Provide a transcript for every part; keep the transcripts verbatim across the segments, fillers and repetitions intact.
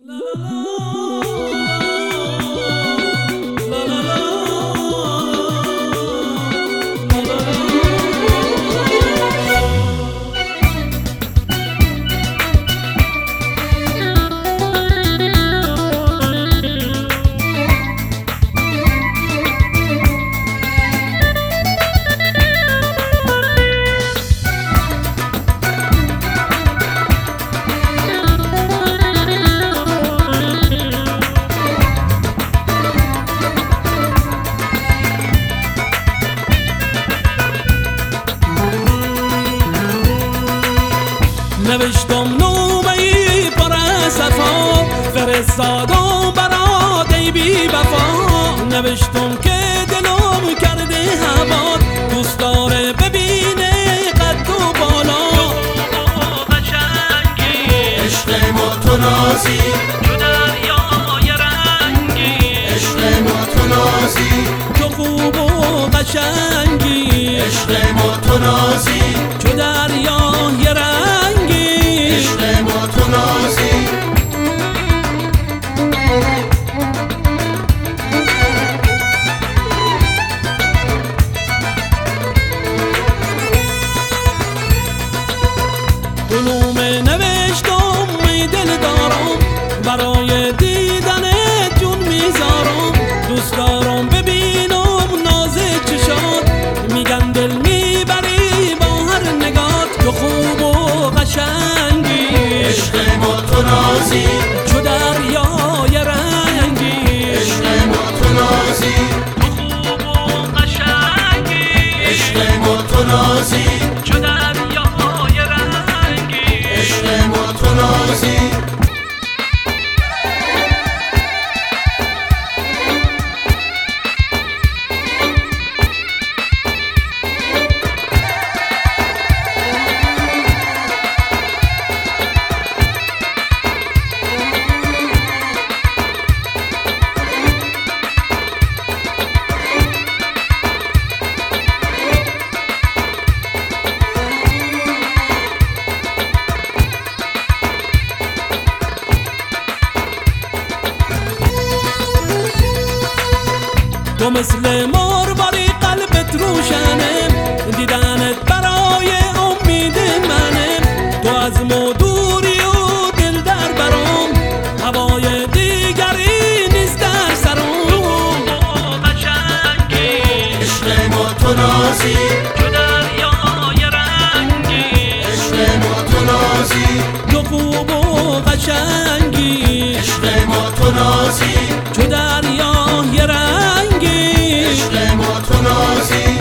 نوشتم نوبه‌ای پر صفا، فرستادم برات ای بی وفا. نوشتم که دلم کرده هوا، دوست داره ببینه قد و بالا. قشنگی عشق متنازی، تو دریای رنگی. عشق متنازی، تو خوب و قشنگی. عشق متنازی، تو دریای رنگی. عشق متنازی. علوم نوشتم ای دل دارم، برای دیدن جون میذارم. دوست دارم ببینم ناز چشات، میگن دل میبری با هر نگات. تو خوب و قشنگی، عشق متنازی، تو دریای رنگی. عشق متنازی، تو خوب و قشنگی. عشق متنازی، تو دریای رنگی. عشق متنازی. تو مثل مرواری قلبت روشنه، دیدنت برای امید منه. تو از ما دوری و دل در برام، هوای دیگری نیست در سرم. قشنگی عشق متنازی، تو دریای رنگی. عشق متنازی، تو خوب و قشنگی. عشق متنازی، تو دریای رنگی. عشق متنازی.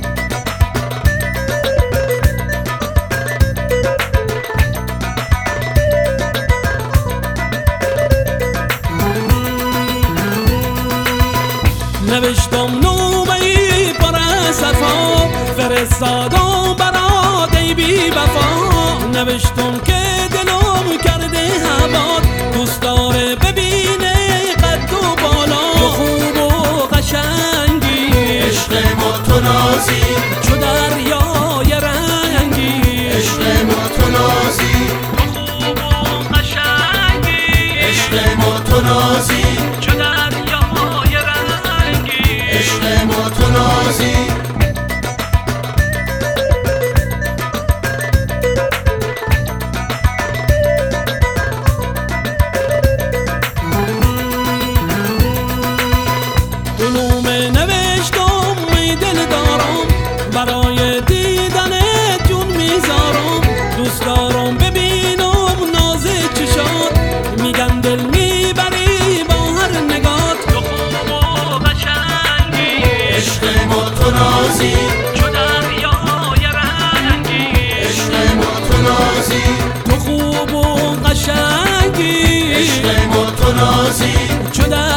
نوشتم نوبه‌ای پر صفا، فرستادم برات ای بی وفا. نوشتم که دلم کرده هوا، دوست داره ببینه قد و بالا. تو خوب و قشنگی، عشق متنازی، تو دریای رنگی. عشق متنازی، تو خوب و قشنگی. عشق متنازی، تو دریای رنگی. عشق متنازی. علوم نوشتم ای دل دارم، برای دیدن جون میذارم. دوست دارم ببینم ناز چشات، میگن دل میبری با هر نگات. تو خوب و قشنگی، عشق متنازی، تو دریای رنگی. عشق متنازی، تو خوب و قشنگی. عشق متنازی، تو